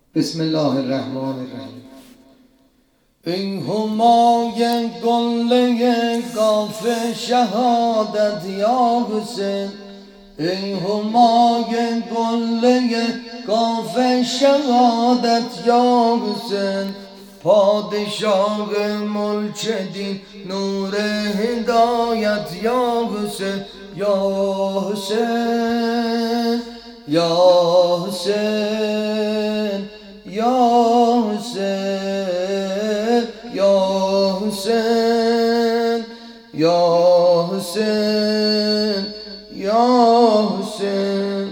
بسم الله الرحمن الرحیم. ای همای قله قاف شهادت یا حسین، ای همای قله قاف شهادت یا حسین، پادشاه ملک دین نور هدایت یا حسین، یا حسین یا حسین یا حسین یا حسین یا حسین.